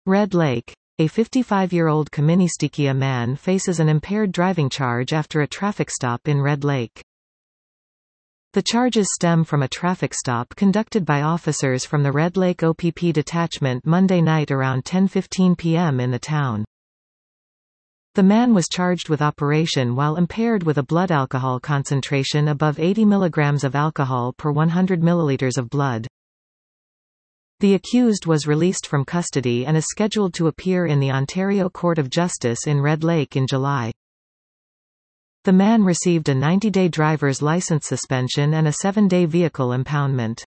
Red Lake. A 55-year-old Kaministiquia man faces an impaired driving charge after a traffic stop in Red Lake. The charges stem from a traffic stop conducted by officers from the Red Lake OPP detachment Monday night around 10:15 p.m. in the town. The man was charged with operation while impaired with a blood alcohol concentration above 80 mg of alcohol per 100 ml of blood. The accused was released from custody and is scheduled to appear in the Ontario Court of Justice in Red Lake in July. The man received a 90-day driver's license suspension and a 7-day vehicle impoundment.